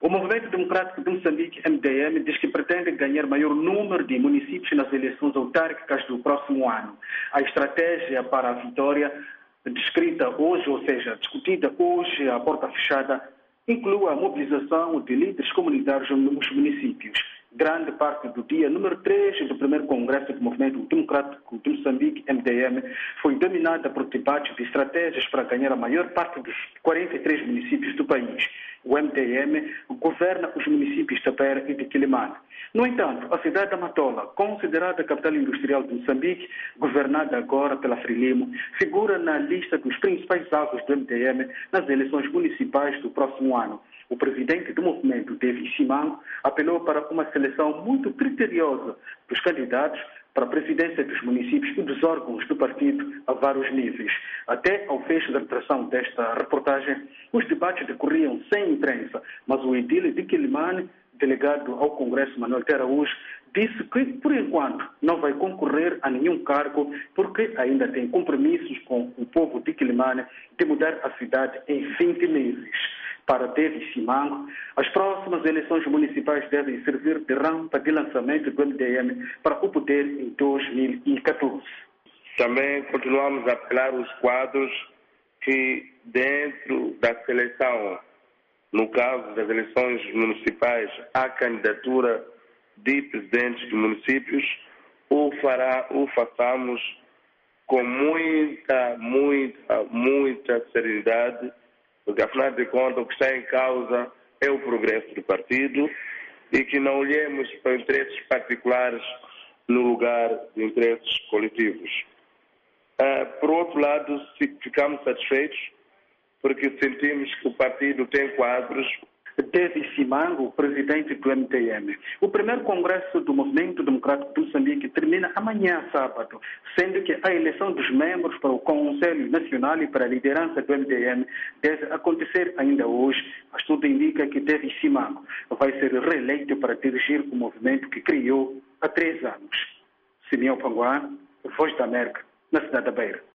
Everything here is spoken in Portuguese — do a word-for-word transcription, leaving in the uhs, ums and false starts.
O Movimento Democrático de Moçambique, M D M, diz que pretende ganhar maior número de municípios nas eleições autárquicas do próximo ano. A estratégia para a vitória, descrita hoje, ou seja, discutida hoje à porta fechada, inclui a mobilização de líderes comunitários nos municípios. Grande parte do dia número três do primeiro Congresso do Movimento Democrático de Moçambique, M D M, foi dominada por debates de estratégias para ganhar a maior parte dos quarenta e três municípios do país. O M D M governa os municípios de Beira e de Quilimane. No entanto, a cidade da Matola, considerada a capital industrial de Moçambique, governada agora pela Frelimo, figura na lista dos principais alvos do M D M nas eleições municipais do próximo ano. O presidente do movimento, David Simango, apelou para uma seleção muito criteriosa dos candidatos para a presidência dos municípios e dos órgãos do partido a vários níveis. Até ao fecho da retração desta reportagem, os debates decorriam sem imprensa, mas o edil de Quilimane, delegado ao Congresso Manuel Araújo, disse que, por enquanto, não vai concorrer a nenhum cargo porque ainda tem compromissos com o povo de Quilimane de mudar a cidade em vinte meses. Para David Simango, as próximas eleições municipais devem servir de rampa de lançamento do M D M para o poder em dois mil e catorze. Também continuamos a apelar os quadros que, dentro da seleção, no caso das eleições municipais, à candidatura de presidentes de municípios, o, fará, o façamos com muita, muita, muita serenidade, porque, afinal de contas, o que está em causa é o progresso do partido e que não olhemos para interesses particulares no lugar de interesses coletivos. Uh, por outro lado, ficamos satisfeitos porque sentimos que o partido tem quadros. David Simango, presidente do M D M. O primeiro congresso do Movimento Democrático de Moçambique termina amanhã, sábado, sendo que a eleição dos membros para o Conselho Nacional e para a liderança do M D M deve acontecer ainda hoje, mas tudo indica que David Simango vai ser reeleito para dirigir o movimento que criou há três anos. Simeão Panguá, Voz da América, na cidade da Beira.